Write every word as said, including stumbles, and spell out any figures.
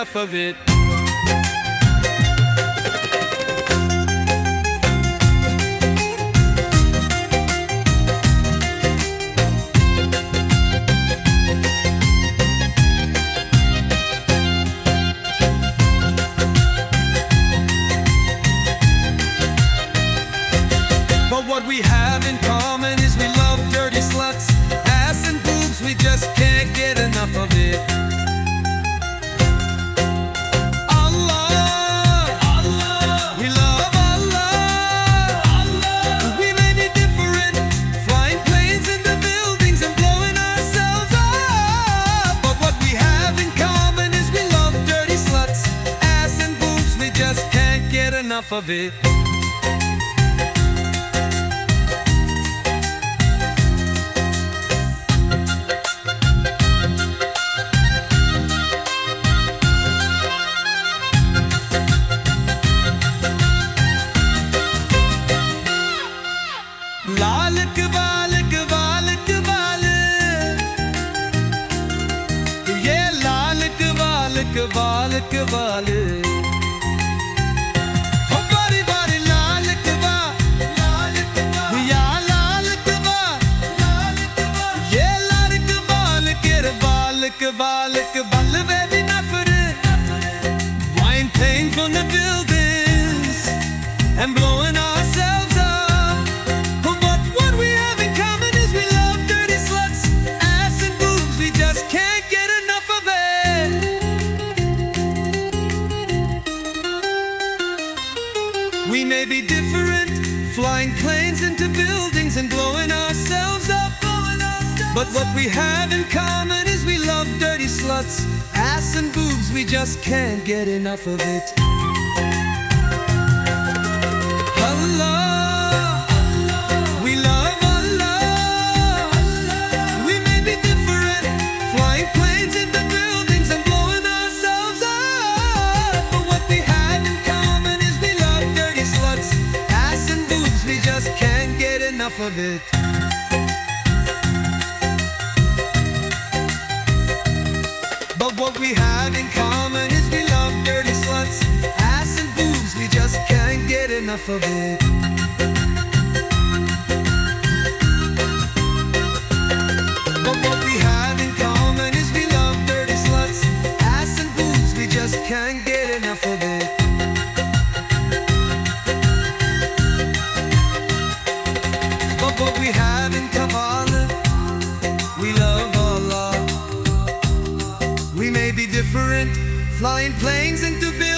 enough of it. But what we have in common is we love dirty sluts, ass and boobs, we just can't get enough of it. Allah, Allah, we love Allah, Allah. We may be different, flying planes into buildings and blowing ourselves up. But what we have in common is we love dirty sluts, ass and boobs, we just can't get enough of it. लाल कबाल कबाल कबाल, ये लाल कबाल कबाल कबाल, हो बारी बारी लाल कबा लाल कबा, या लाल कबा लाल कबा, ये लाल कबाल करबाल कबाल कबाल, baby nafret, flying planes from the buildings and blowing ourselves up. We may be different, flying planes into buildings and blowing ourselves up. But what we have in common is we love dirty sluts, ass and boobs, we just can't get enough of it. Allah, we love Allah. We may be different, flying planes into buildings and blowing ourselves up. But what we have in common is we love dirty sluts, ass and boobs, we just can't get enough of it. But what we have in common is we love dirty sluts, ass and boobs, we just can't get enough of it. But what we have in common is we love dirty sluts, ass and boobs, we just can't get enough of it. But what we have in Kabbalah, we love Allah. We may be different, flying planes into buildings